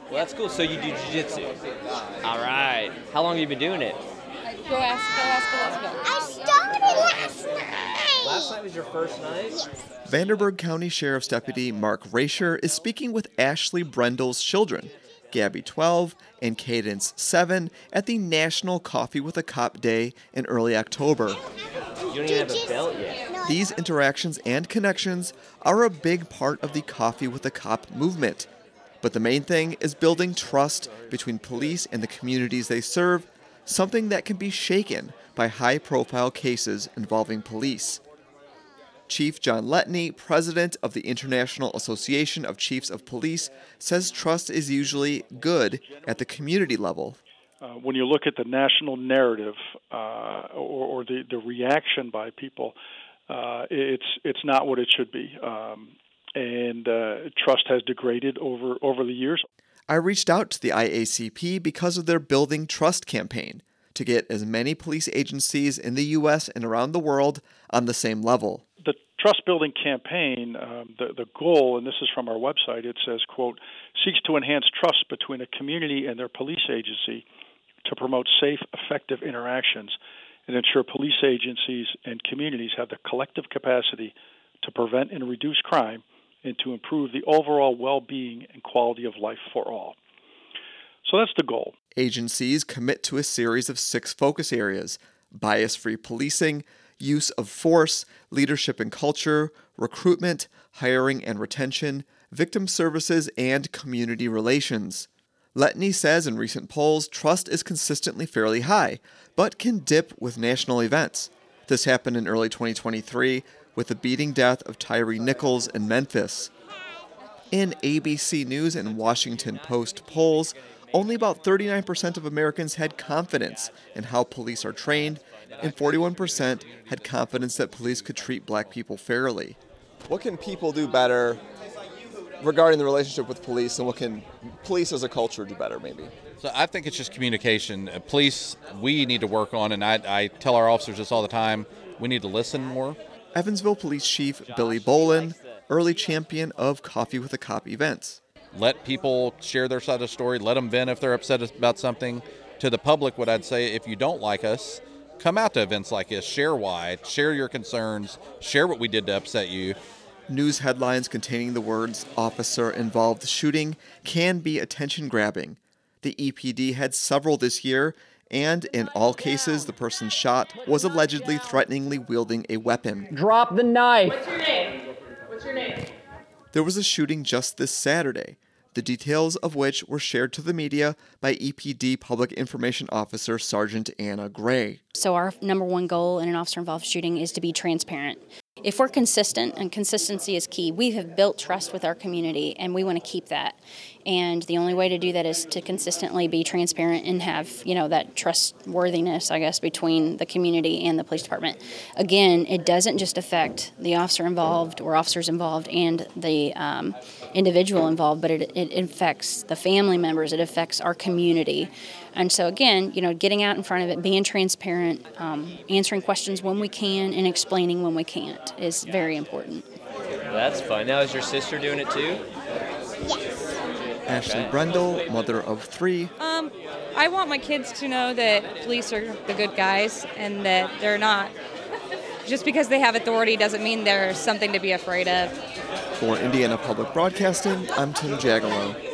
Well, that's cool. So you do jiu-jitsu. All right. How long have you been doing it? Go ask Elizabeth. I started last night. Last night was your first night? Vanderburgh County Sheriff's Deputy Mark Rasher is speaking with Ashley Brendel's children, Gabby 12 and Cadence 7, at the National Coffee with a Cop Day in early October. You don't even have a belt yet. These interactions and connections are a big part of the Coffee with a Cop movement. But the main thing is building trust between police and the communities they serve, something that can be shaken by high-profile cases involving police. Chief John Letney, president of the International Association of Chiefs of Police, says trust is usually good at the community level. When you look at the national narrative or the reaction by people, it's not what it should be. And trust has degraded over the years. I reached out to the IACP because of their Building Trust campaign to get as many police agencies in the U.S. and around the world on the same level. The trust building campaign, the goal, and this is from our website, it says, quote, seeks to enhance trust between a community and their police agency to promote safe, effective interactions and ensure police agencies and communities have the collective capacity to prevent and reduce crime and to improve the overall well-being and quality of life for all. So that's the goal. Agencies commit to a series of 6 focus areas: bias-free policing, use of force, leadership and culture, recruitment, hiring and retention, victim services, and community relations. Letney says in recent polls, trust is consistently fairly high, but can dip with national events. This happened in early 2023 with the beating death of Tyree Nichols in Memphis. In ABC News and Washington Post polls, only about 39% of Americans had confidence in how police are trained, and 41% had confidence that police could treat black people fairly. What can people do better regarding the relationship with police, and what can police as a culture do better, maybe? So I think it's just communication. Police, we need to work on, and I tell our officers this all the time, we need to listen more. Evansville Police Chief Billy Bolin, early champion of Coffee with a Cop events. Let people share their side of the story. Let them vent if they're upset about something. To the public, what I'd say, if you don't like us, come out to events like this. Share why. Share your concerns. Share what we did to upset you. News headlines containing the words officer-involved shooting can be attention-grabbing. The EPD had several this year, and in all cases, the person shot was allegedly threateningly wielding a weapon. Drop the knife. What's your name? What's your name? There was a shooting just this Saturday, the details of which were shared to the media by EPD Public Information Officer Sergeant Anna Gray. So our number one goal in an officer-involved shooting is to be transparent. If we're consistent, and consistency is key, we have built trust with our community, and we want to keep that. And the only way to do that is to consistently be transparent and have, that trustworthiness, I guess, between the community and the police department. Again, it doesn't just affect the officer involved or officers involved and the individual involved, but it affects the family members. It affects our community. And so, again, getting out in front of it, being transparent, answering questions when we can, and explaining when we can't is very important. Well, that's fun. Now, is your sister doing it too? Yes. Ashley Brendel, mother of 3. I want my kids to know that police are the good guys and that they're not. Just because they have authority doesn't mean there's something to be afraid of. For Indiana Public Broadcasting, I'm Tim Jagalow.